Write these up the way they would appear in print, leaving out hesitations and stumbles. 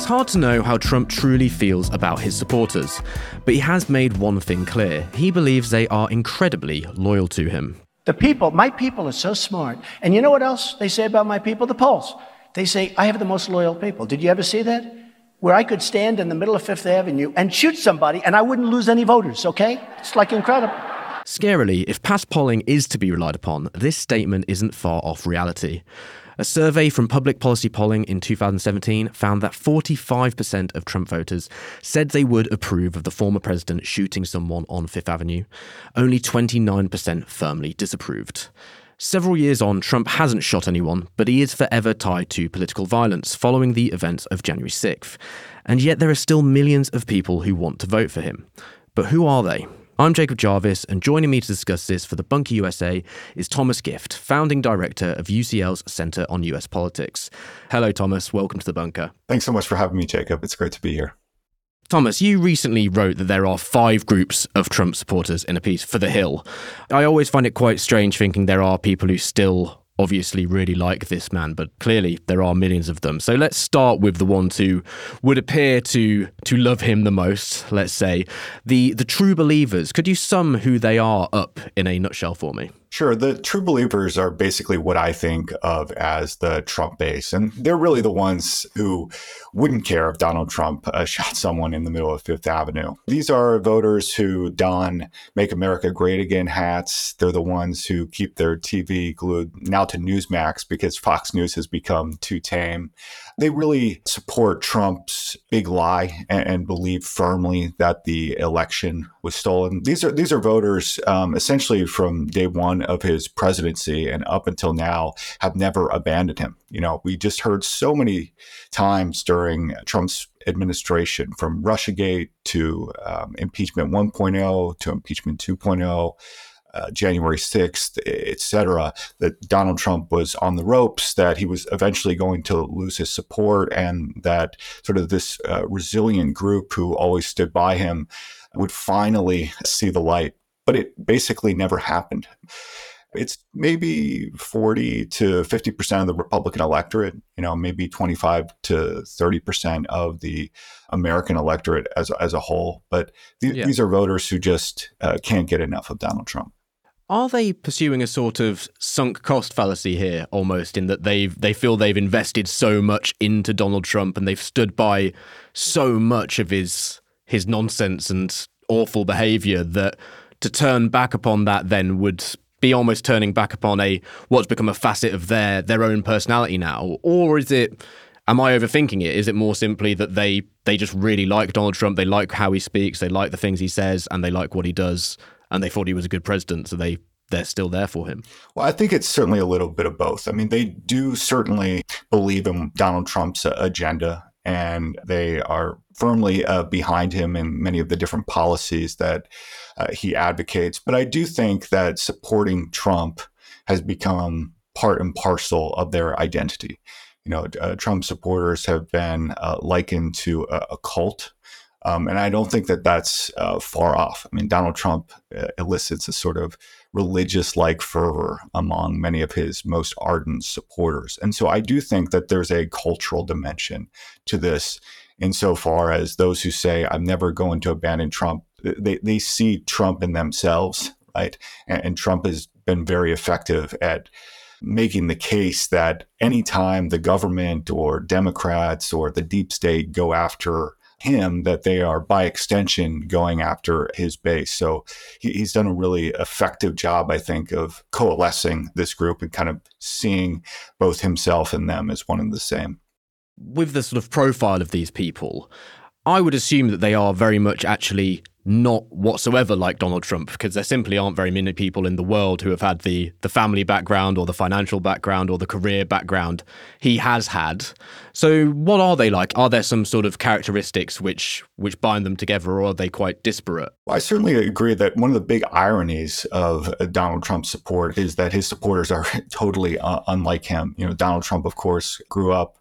hard to know how Trump truly feels about his supporters, but he has made one thing clear. He believes they are incredibly loyal to him. My people are so smart. And you know what else they say about my people? The polls. They say, I have the most loyal people. Did you ever see that? Where I could stand in the middle of Fifth Avenue and shoot somebody and I wouldn't lose any voters, okay? It's like incredible. Scarily, if past polling is to be relied upon, this statement isn't far off reality. A survey from Public Policy Polling in 2017 found that 45% of Trump voters said they would approve of the former president shooting someone on Fifth Avenue. Only 29% firmly disapproved. Several years on, Trump hasn't shot anyone, but he is forever tied to political violence following the events of January 6th. And yet there are still millions of people who want to vote for him. But who are they? I'm Jacob Jarvis, and joining me to discuss this for the Bunker USA is Thomas Gift, founding director of UCL's Center on US Politics. Hello, Thomas. Welcome to the Bunker. Thanks so much for having me, Jacob. It's great to be here. Thomas, you recently wrote that there are 5 groups of Trump supporters in a piece for The Hill. I always find it quite strange thinking there are people who still obviously really like this man, but clearly there are millions of them. So let's start with the ones who would appear to love him the most, let's say. The true believers. Could you sum who they are up in a nutshell for me? Sure. The true believers are basically what I think of as the Trump base. And they're really the ones who wouldn't care if Donald Trump shot someone in the middle of Fifth Avenue. These are voters who don Make America Great Again hats. They're the ones who keep their TV glued now to Newsmax because Fox News has become too tame. They really support Trump's big lie and believe firmly that the election was stolen. These are voters essentially from day one of his presidency and up until now have never abandoned him. You know, we just heard so many times during Trump's administration, from Russiagate to impeachment 1.0 to impeachment 2.0, January 6th, et cetera, that Donald Trump was on the ropes, that he was eventually going to lose his support, and that sort of this resilient group who always stood by him would finally see the light. But it basically never happened. It's maybe 40 to 50% of the Republican electorate, maybe 25 to 30% of the American electorate as a whole. But these are voters who just can't get enough of Donald Trump. Are they pursuing a sort of sunk cost fallacy here, almost, in that they feel they've invested so much into Donald Trump and they've stood by so much of his nonsense and awful behavior that to turn back upon that then would be almost turning back upon what's become a facet of their own personality now? Or is it, am I overthinking it? Is it more simply that they just really like Donald Trump, they like how he speaks, they like the things he says, and they like what he does, and they thought he was a good president, so they're still there for him? Well, I think it's certainly a little bit of both. I mean, they do certainly believe in Donald Trump's agenda, and they are firmly behind him in many of the different policies that he advocates. But I do think that supporting Trump has become part and parcel of their identity. Trump supporters have been likened to a cult. And I don't think that that's far off. I mean, Donald Trump elicits a sort of religious-like fervor among many of his most ardent supporters. And so I do think that there's a cultural dimension to this, insofar as those who say, I'm never going to abandon Trump, they see Trump in themselves, right? And Trump has been very effective at making the case that anytime the government or Democrats or the deep state go after him, that they are by extension going after his base. So he's done a really effective job, I think, of coalescing this group and kind of seeing both himself and them as one and the same. With the sort of profile of these people, I would assume that they are very much actually not whatsoever like Donald Trump, because there simply aren't very many people in the world who have had the family background or the financial background or the career background he has had. So what are they like? Are there some sort of characteristics which bind them together, or are they quite disparate? Well, I certainly agree that one of the big ironies of Donald Trump's support is that his supporters are totally unlike him. Donald Trump, of course, grew up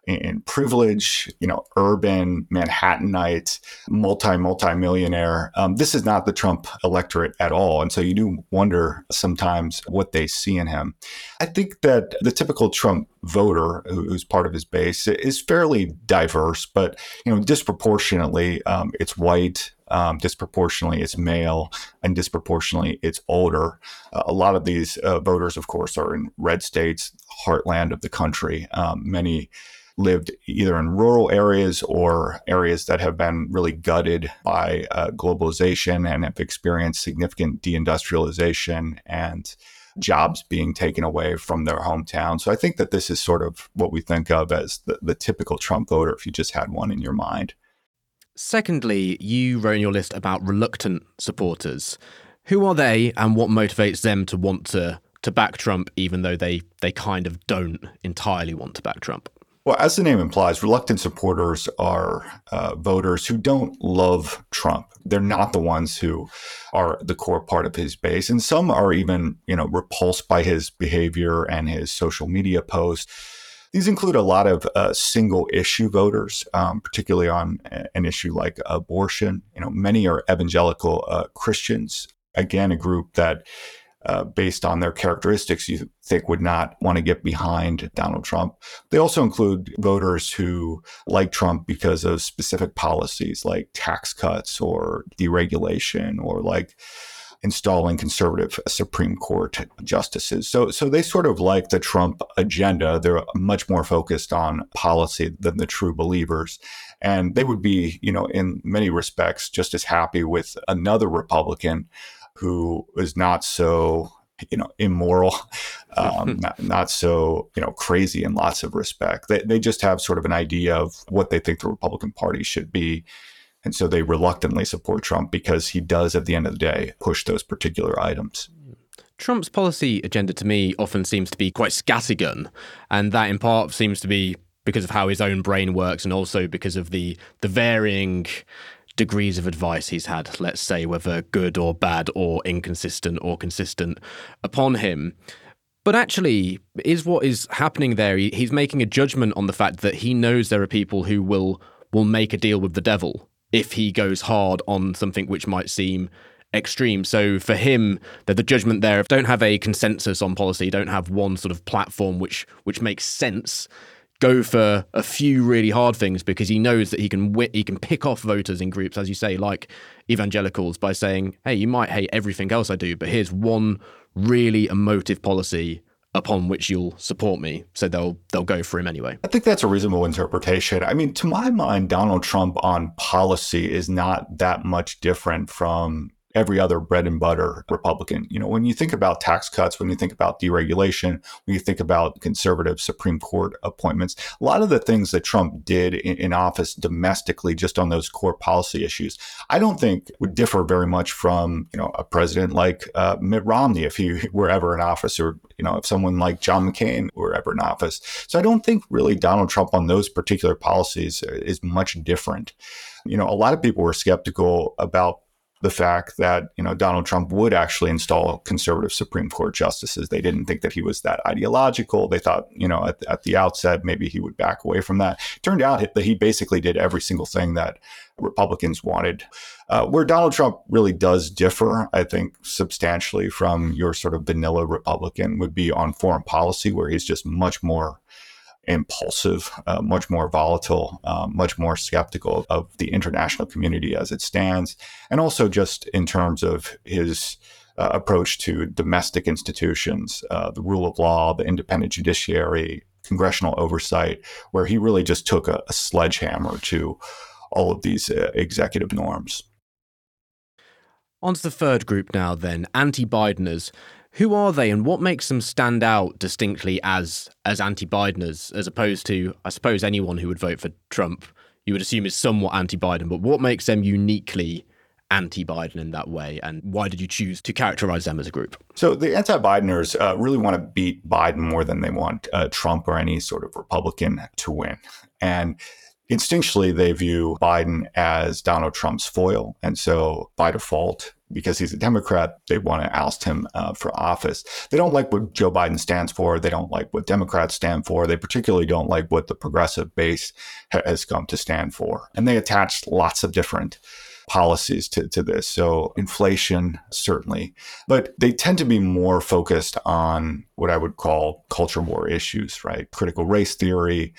in privilege, urban Manhattanite, multi-millionaire. This is not the Trump electorate at all. And so you do wonder sometimes what they see in him. I think that the typical Trump voter who's part of his base is fairly diverse, but, disproportionately, it's white. Disproportionately, it's male, and disproportionately, it's older. A lot of these voters, of course, are in red states, heartland of the country. Many lived either in rural areas or areas that have been really gutted by globalization and have experienced significant deindustrialization and jobs being taken away from their hometown. So I think that this is sort of what we think of as the typical Trump voter, if you just had one in your mind. Secondly, you wrote in your list about reluctant supporters. Who are they and what motivates them to want to back Trump, even though they kind of don't entirely want to back Trump? Well, as the name implies, reluctant supporters are voters who don't love Trump. They're not the ones who are the core part of his base. And some are even, repulsed by his behavior and his social media posts. These include a lot of single issue voters, particularly on an issue like abortion. Many are evangelical Christians, again, a group that based on their characteristics, you think would not want to get behind Donald Trump. They also include voters who like Trump because of specific policies like tax cuts or deregulation or like installing conservative Supreme Court justices. So they sort of like the Trump agenda. They're much more focused on policy than the true believers. And they would be, in many respects, just as happy with another Republican who is not so, immoral, not so, crazy in lots of respect. They just have sort of an idea of what they think the Republican Party should be. And so they reluctantly support Trump because he does, at the end of the day, push those particular items. Trump's policy agenda to me often seems to be quite scattergun. And that in part seems to be because of how his own brain works and also because of the varying degrees of advice he's had, let's say, whether good or bad or inconsistent or consistent upon him. But actually, is what is happening there, he's making a judgment on the fact that he knows there are people who will make a deal with the devil if he goes hard on something which might seem extreme. So for him, the judgment there of don't have a consensus on policy, don't have one sort of platform which makes sense. Go for a few really hard things because he knows that he can pick off voters in groups, as you say, like evangelicals, by saying, hey, you might hate everything else I do, but here's one really emotive policy upon which you'll support me. So they'll go for him anyway. I think that's a reasonable interpretation. I mean, to my mind, Donald Trump on policy is not that much different from every other bread and butter Republican. When you think about tax cuts, when you think about deregulation, when you think about conservative Supreme Court appointments, a lot of the things that Trump did in office domestically, just on those core policy issues, I don't think would differ very much from, a president like Mitt Romney, if he were ever in office, or, if someone like John McCain were ever in office. So I don't think really Donald Trump on those particular policies is much different. A lot of people were skeptical about the fact that, Donald Trump would actually install conservative Supreme Court justices. They didn't think that he was that ideological. They thought, at the outset, maybe he would back away from that. Turned out that he basically did every single thing that Republicans wanted. Where Donald Trump really does differ, I think, substantially from your sort of vanilla Republican would be on foreign policy, where he's just much more impulsive, much more volatile, much more skeptical of the international community as it stands. And also just in terms of his approach to domestic institutions, the rule of law, the independent judiciary, congressional oversight, where he really just took a sledgehammer to all of these executive norms. On to the third group now then, anti-Bideners. Who are they and what makes them stand out distinctly as anti-Bideners, as opposed to, I suppose, anyone who would vote for Trump, you would assume is somewhat anti-Biden, but what makes them uniquely anti-Biden in that way? And why did you choose to characterize them as a group? So the anti-Bideners really want to beat Biden more than they want Trump or any sort of Republican to win. And instinctually, they view Biden as Donald Trump's foil. And so by default, because he's a Democrat, they want to oust him for office. They don't like what Joe Biden stands for. They don't like what Democrats stand for. They particularly don't like what the progressive base has come to stand for. And they attached lots of different policies to this. So inflation, certainly. But they tend to be more focused on what I would call culture war issues, right? Critical race theory,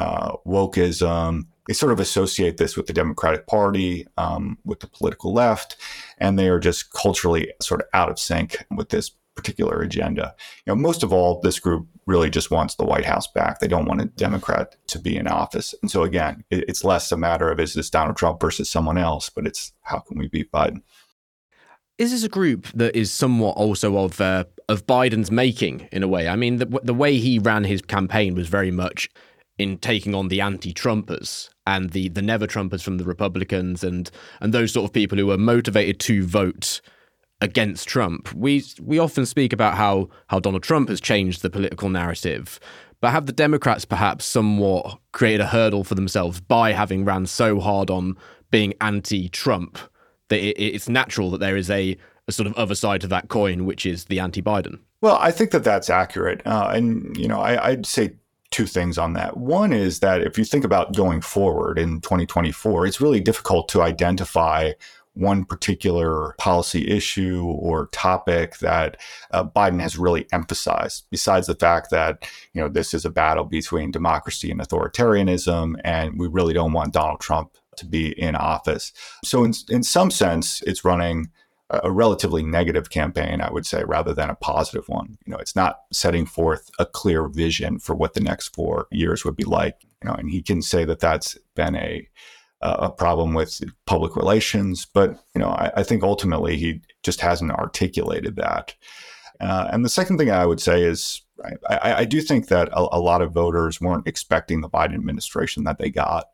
wokeism. They sort of associate this with the Democratic Party, with the political left, and they are just culturally sort of out of sync with this particular agenda. Most of all, this group really just wants the White House back. They don't want a Democrat to be in office. And so again, it's less a matter of, is this Donald Trump versus someone else, but it's how can we beat Biden? Is this a group that is somewhat also of Biden's making, in a way? I mean, the way he ran his campaign was very much in taking on the anti-Trumpers and the never-Trumpers from the Republicans and those sort of people who are motivated to vote against Trump. We often speak about how Donald Trump has changed the political narrative, but have the Democrats perhaps somewhat created a hurdle for themselves by having ran so hard on being anti-Trump that it's natural that there is a sort of other side to that coin, which is the anti-Biden? Well, I think that that's accurate. I'd say two things on that. One is that if you think about going forward in 2024, it's really difficult to identify one particular policy issue or topic that Biden has really emphasized, besides the fact that, this is a battle between democracy and authoritarianism, and we really don't want Donald Trump to be in office. So in some sense, it's running a relatively negative campaign, I would say, rather than a positive one. It's not setting forth a clear vision for what the next 4 years would be like. And he can say that that's been a problem with public relations, but I think ultimately he just hasn't articulated that. And the second thing I would say is I do think that a lot of voters weren't expecting the Biden administration that they got.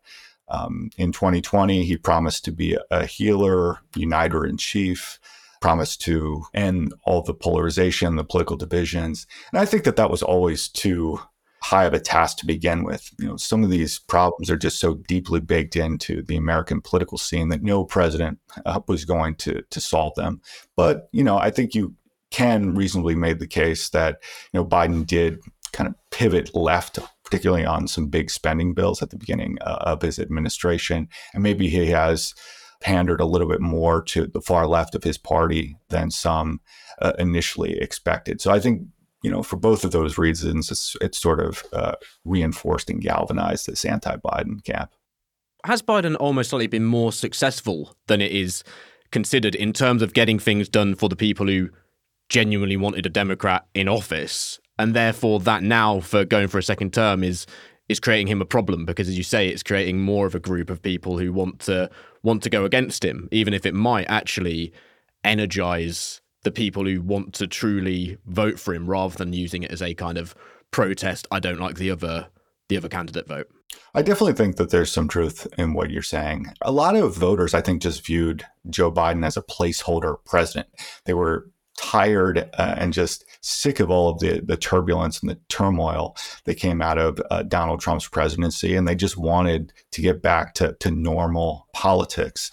In 2020, he promised to be a healer, uniter in chief, promised to end all the polarization, the political divisions. And I think that was always too high of a task to begin with. Some of these problems are just so deeply baked into the American political scene that no president was going to solve them. But, I think you can reasonably make the case that, Biden did kind of pivot left, particularly on some big spending bills at the beginning of his administration. And maybe he has pandered a little bit more to the far left of his party than some initially expected. So I think, for both of those reasons, it's sort of reinforced and galvanized this anti-Biden camp. Has Biden almost slightly been more successful than it is considered in terms of getting things done for the people who genuinely wanted a Democrat in office? And therefore that now for going for a second term is creating him a problem, because as you say, it's creating more of a group of people who want to go against him, even if it might actually energize the people who want to truly vote for him rather than using it as a kind of protest, I don't like the other candidate vote. I definitely think that there's some truth in what you're saying. A lot of voters, I think, just viewed Joe Biden as a placeholder president. They were tired and just sick of all of the turbulence and the turmoil that came out of Donald Trump's presidency, and they just wanted to get back to normal politics.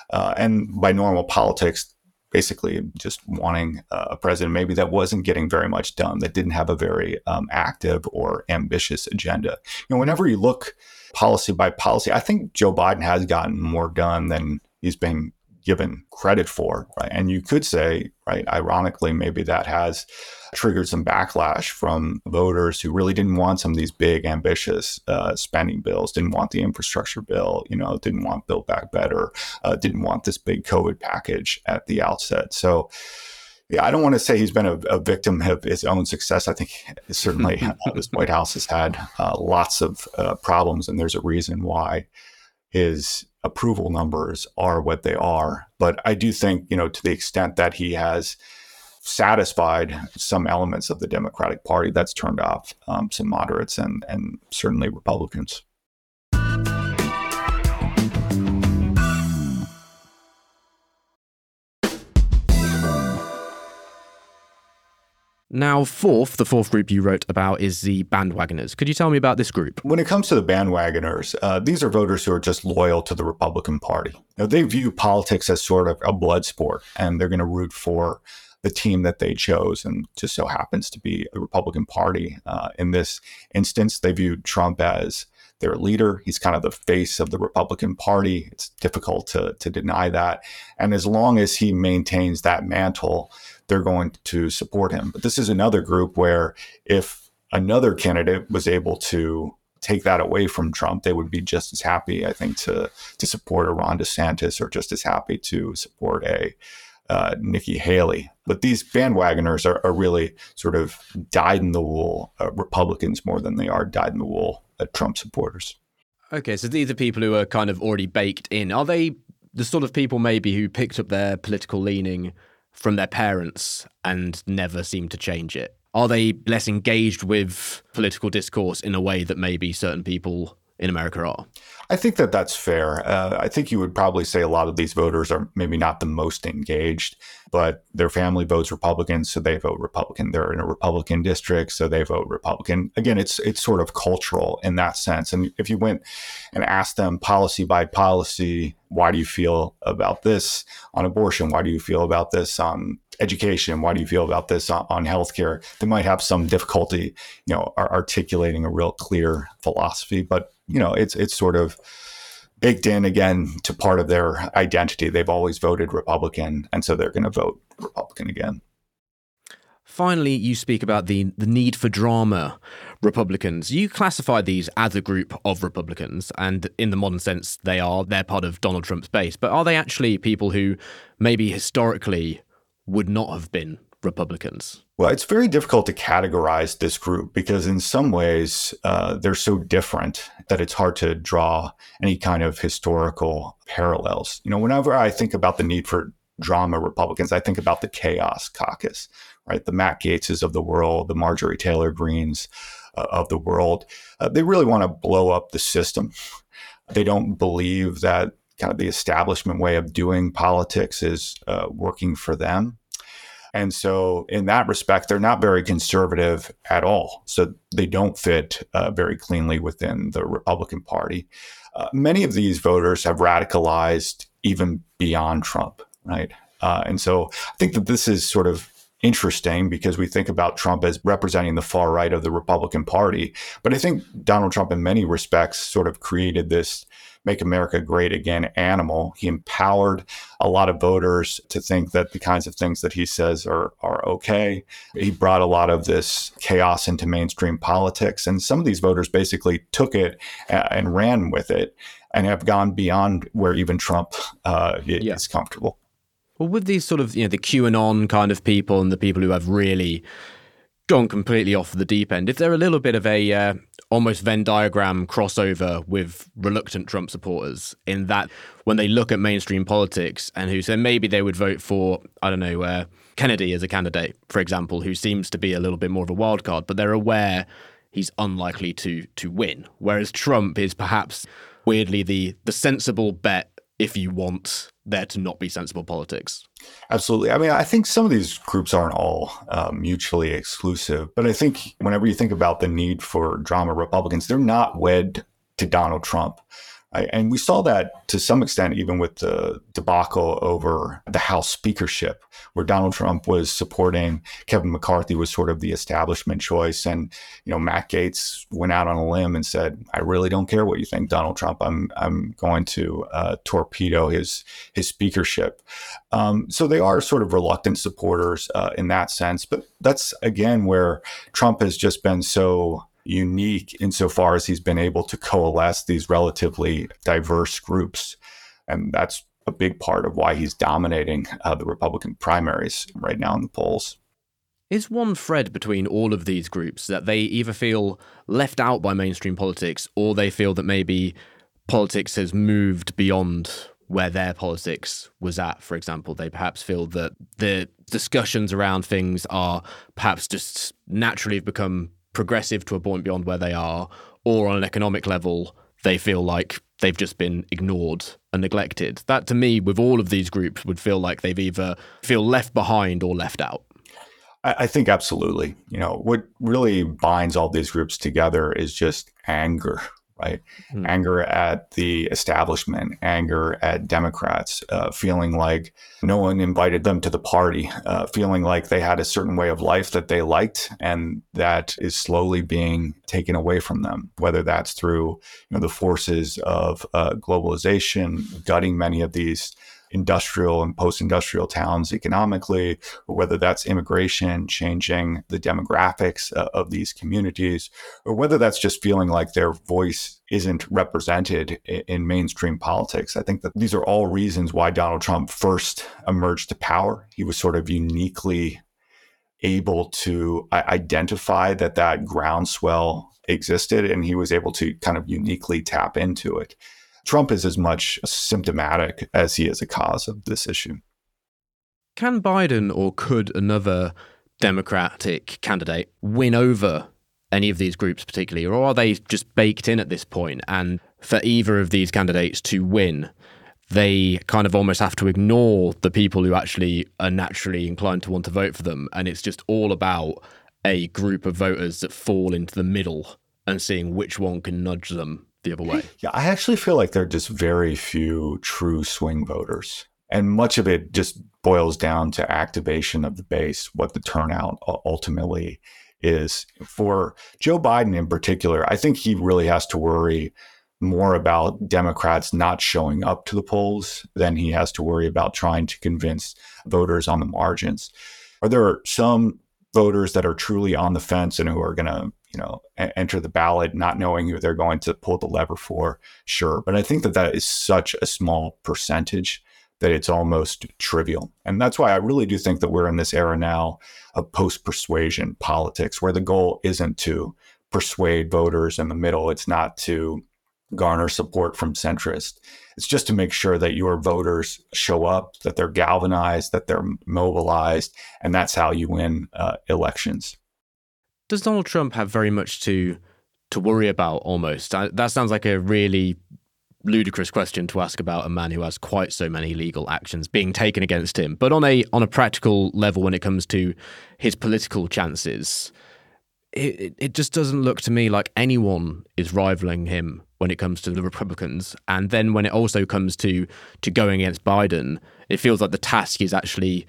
And by normal politics, basically just wanting a president maybe that wasn't getting very much done, that didn't have a very active or ambitious agenda. Whenever you look policy by policy, I think Joe Biden has gotten more done than he's been given credit for, right? And you could say, right, ironically, maybe that has triggered some backlash from voters who really didn't want some of these big, ambitious spending bills, didn't want the infrastructure bill, didn't want Build Back Better, didn't want this big COVID package at the outset. So, yeah, I don't want to say he's been a victim of his own success. I think certainly this White House has had lots of problems, and there's a reason why his approval numbers are what they are. But I do think, to the extent that he has satisfied some elements of the Democratic Party, that's turned off some moderates and certainly Republicans. Now, the fourth group you wrote about is the bandwagoners. Could you tell me about this group? When it comes to the bandwagoners, these are voters who are just loyal to the Republican Party. Now, they view politics as sort of a blood sport, and they're going to root for the team that they chose, and just so happens to be the Republican Party. In this instance, they view Trump as their leader. He's kind of the face of the Republican Party. It's difficult to deny that. And as long as he maintains that mantle, they're going to support him. But this is another group where if another candidate was able to take that away from Trump, they would be just as happy, I think, to support a Ron DeSantis, or just as happy to support a Nikki Haley. But these bandwagoners are really sort of dyed-in-the-wool Republicans more than they are dyed-in-the-wool Trump supporters. Okay, so these are people who are kind of already baked in. Are they the sort of people maybe who picked up their political leaning from their parents and never seem to change it? Are they less engaged with political discourse in a way that maybe certain people in America are? I think that that's fair. I think you would probably say a lot of these voters are maybe not the most engaged, but their family votes Republican, so they vote Republican. They're in a Republican district, so they vote Republican. Again, it's sort of cultural in that sense. And if you went and asked them policy by policy, why do you feel about this on abortion? Why do you feel about this on education? Why do you feel about this on healthcare? They might have some difficulty, articulating a real clear philosophy, but it's sort of baked in again to part of their identity. They've always voted Republican, and so they're going to vote Republican again. Finally, you speak about the need for drama Republicans. You classify these as a group of Republicans, and in the modern sense, they're part of Donald Trump's base. But are they actually people who maybe historically would not have been Republicans? Well, it's very difficult to categorize this group because in some ways they're so different that it's hard to draw any kind of historical parallels. Whenever I think about the need for drama Republicans, I think about the Chaos Caucus, right? The Matt Gaetzes of the world, the Marjorie Taylor Greens of the world. They really want to blow up the system. They don't believe that kind of the establishment way of doing politics is working for them. And so in that respect, they're not very conservative at all. So they don't fit very cleanly within the Republican Party. Many of these voters have radicalized even beyond Trump, right? And so I think that this is sort of interesting because we think about Trump as representing the far right of the Republican Party. But I think Donald Trump in many respects sort of created this Make America Great Again animal. He empowered a lot of voters to think that the kinds of things that he says are okay. He brought a lot of this chaos into mainstream politics. And some of these voters basically took it and ran with it and have gone beyond where even Trump is comfortable. Well, with these sort of, the QAnon kind of people and the people who have really gone completely off the deep end, if they're a little bit of a almost Venn diagram crossover with reluctant Trump supporters in that when they look at mainstream politics and who say maybe they would vote for, Kennedy as a candidate, for example, who seems to be a little bit more of a wild card, but they're aware he's unlikely to win. Whereas Trump is perhaps weirdly the sensible bet if you want there to not be sensible politics. Absolutely. I mean, I think some of these groups aren't all mutually exclusive, but I think whenever you think about the need for drama Republicans, they're not wed to Donald Trump. Right? And we saw that to some extent, even with the debacle over the House speakership, where Donald Trump was supporting Kevin McCarthy was sort of the establishment choice. And, Matt Gaetz went out on a limb and said, I really don't care what you think, Donald Trump. I'm going to torpedo his speakership. So they are sort of reluctant supporters in that sense. But that's, again, where Trump has just been so unique insofar as he's been able to coalesce these relatively diverse groups. And that's a big part of why he's dominating the Republican primaries right now in the polls. Is one thread between all of these groups that they either feel left out by mainstream politics or they feel that maybe politics has moved beyond where their politics was at? For example, they perhaps feel that the discussions around things are perhaps just naturally have become progressive to a point beyond where they are, or on an economic level, they feel like they've just been ignored and neglected. That, to me, with all of these groups, would feel like they've either feel left behind or left out. I think absolutely. What really binds all these groups together is just anger, right? Anger at the establishment, anger at Democrats, feeling like no one invited them to the party, feeling like they had a certain way of life that they liked and that is slowly being taken away from them, whether that's through the forces of globalization, gutting many of these industrial and post-industrial towns economically, or whether that's immigration, changing the demographics of these communities, or whether that's just feeling like their voice isn't represented in mainstream politics. I think that these are all reasons why Donald Trump first emerged to power. He was sort of uniquely able to identify that groundswell existed, and he was able to kind of uniquely tap into it. Trump is as much symptomatic as he is a cause of this issue. Can Biden or could another Democratic candidate win over any of these groups particularly, or are they just baked in at this point? And for either of these candidates to win, they kind of almost have to ignore the people who actually are naturally inclined to want to vote for them. And it's just all about a group of voters that fall into the middle and seeing which one can nudge them the other way. Yeah, I actually feel like there are just very few true swing voters. And much of it just boils down to activation of the base, what the turnout ultimately is. For Joe Biden in particular, I think he really has to worry more about Democrats not showing up to the polls than he has to worry about trying to convince voters on the margins. Are there some voters that are truly on the fence and who are going to enter the ballot not knowing who they're going to pull the lever for? Sure. But I think that is such a small percentage that it's almost trivial. And that's why I really do think that we're in this era now of post-persuasion politics, where the goal isn't to persuade voters in the middle. It's not to garner support from centrists. It's just to make sure that your voters show up, that they're galvanized, that they're mobilized, and that's how you win elections. Does Donald Trump have very much to worry about almost? That sounds like a really ludicrous question to ask about a man who has quite so many legal actions being taken against him. But on a practical level, when it comes to his political chances, it just doesn't look to me like anyone is rivaling him when it comes to the Republicans. And then when it also comes to going against Biden, it feels like the task is actually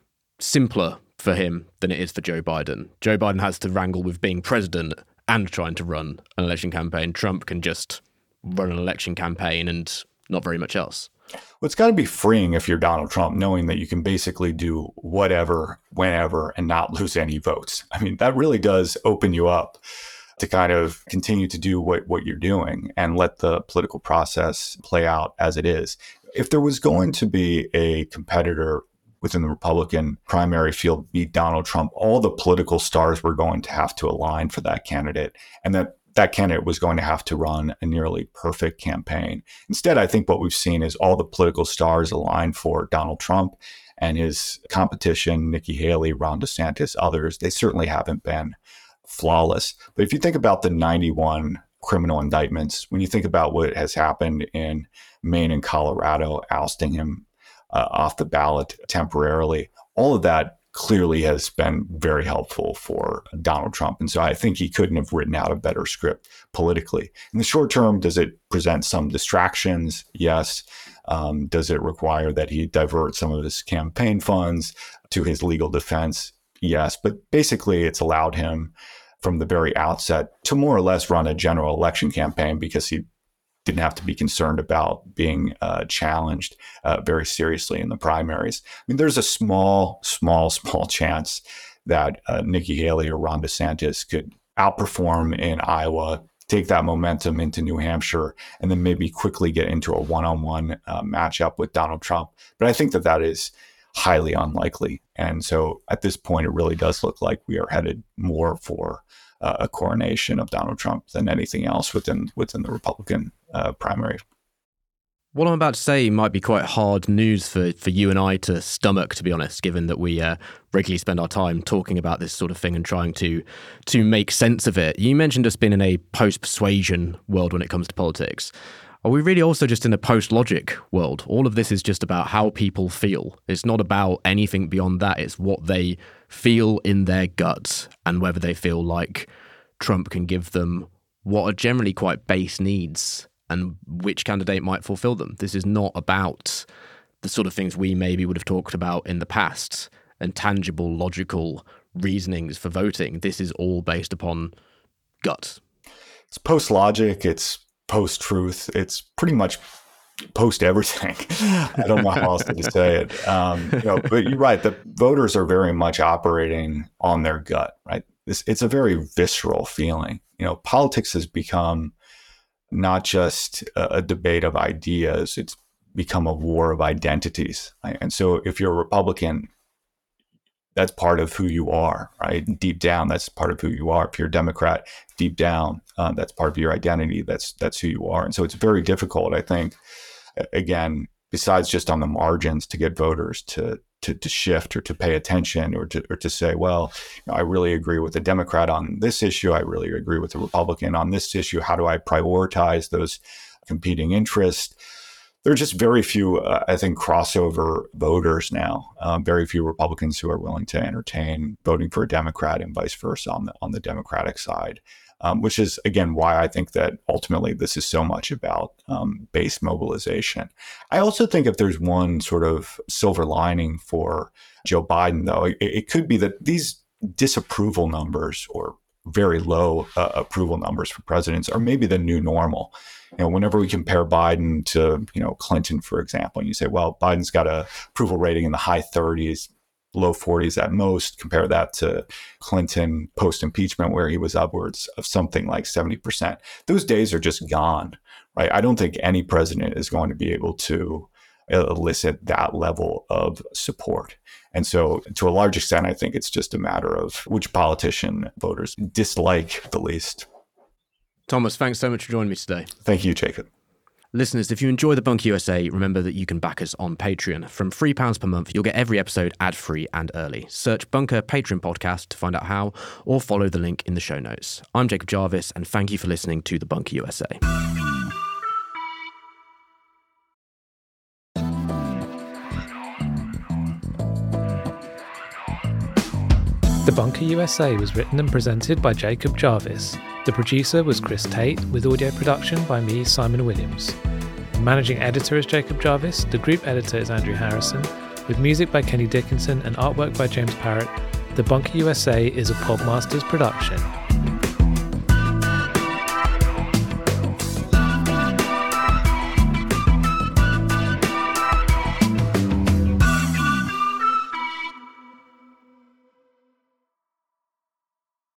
simpler for him than it is for Joe Biden. Joe Biden has to wrangle with being president and trying to run an election campaign. Trump can just run an election campaign and not very much else. Well, it's got to be freeing if you're Donald Trump, knowing that you can basically do whatever, whenever, and not lose any votes. I mean, that really does open you up to kind of continue to do what you're doing and let the political process play out as it is. If there was going to be a competitor within the Republican primary field beat Donald Trump, all the political stars were going to have to align for that candidate, and that candidate was going to have to run a nearly perfect campaign. Instead, I think what we've seen is all the political stars align for Donald Trump, and his competition, Nikki Haley, Ron DeSantis, others, they certainly haven't been flawless. But if you think about the 91 criminal indictments, when you think about what has happened in Maine and Colorado, ousting him off the ballot temporarily, all of that clearly has been very helpful for Donald Trump. And so I think he couldn't have written out a better script politically. In the short term, does it present some distractions? Yes. Does it require that he divert some of his campaign funds to his legal defense? Yes. But basically, it's allowed him from the very outset to more or less run a general election campaign because he didn't have to be concerned about being challenged very seriously in the primaries. I mean, there's a small chance that Nikki Haley or Ron DeSantis could outperform in Iowa, take that momentum into New Hampshire, and then maybe quickly get into a one-on-one matchup with Donald Trump. But I think that is highly unlikely. And so at this point, it really does look like we are headed more for a coronation of Donald Trump than anything else within the Republican primary. What I'm about to say might be quite hard news for you and I to stomach, to be honest, given that we regularly spend our time talking about this sort of thing and trying to make sense of it. You mentioned us being in a post-persuasion world when it comes to politics. Are we really also just in a post-logic world? All of this is just about how people feel. It's not about anything beyond that. It's what they feel in their guts and whether they feel like Trump can give them what are generally quite base needs and which candidate might fulfill them. This is not about the sort of things we maybe would have talked about in the past and tangible, logical reasonings for voting. This is all based upon gut. It's post-logic. It's post-truth. It's pretty much post-everything. I don't know how else to say it. But you're right. The voters are very much operating on their gut, right? It's a very visceral feeling. Politics has become not just a debate of ideas. It's become a war of identities. Right? And so if you're a Republican, that's part of who you are, right? Deep down, that's part of who you are. If you're a Democrat, deep down, that's part of your identity. That's who you are. And so it's very difficult, I think, again, besides just on the margins, to get voters to shift or to pay attention or to say, well, I really agree with the Democrat on this issue. I really agree with the Republican on this issue. How do I prioritize those competing interests? There are just very few, I think, crossover voters now. Very few Republicans who are willing to entertain voting for a Democrat and vice versa on the Democratic side, which is, again, why I think that ultimately this is so much about base mobilization. I also think if there's one sort of silver lining for Joe Biden, though, it could be that these disapproval numbers or very low approval numbers for presidents are maybe the new normal. Whenever we compare Biden to, Clinton, for example, and you say, well, Biden's got a approval rating in the high 30s, low 40s at most. Compare that to Clinton post-impeachment, where he was upwards of something like 70%. Those days are just gone, right? I don't think any president is going to be able to elicit that level of support. And so to a large extent, I think it's just a matter of which politician voters dislike the least. Thomas, thanks so much for joining me today. Thank you, Jacob. Listeners, if you enjoy The Bunker USA, remember that you can back us on Patreon. From £3 per month, you'll get every episode ad-free and early. Search Bunker Patreon Podcast to find out how, or follow the link in the show notes. I'm Jacob Jarvis, and thank you for listening to The Bunker USA. The Bunker USA was written and presented by Jacob Jarvis. The producer was Chris Tate, with audio production by me, Simon Williams. The managing editor is Jacob Jarvis. The group editor is Andrew Harrison, with music by Kenny Dickinson and artwork by James Parrott. The Bunker USA is a Podmasters production.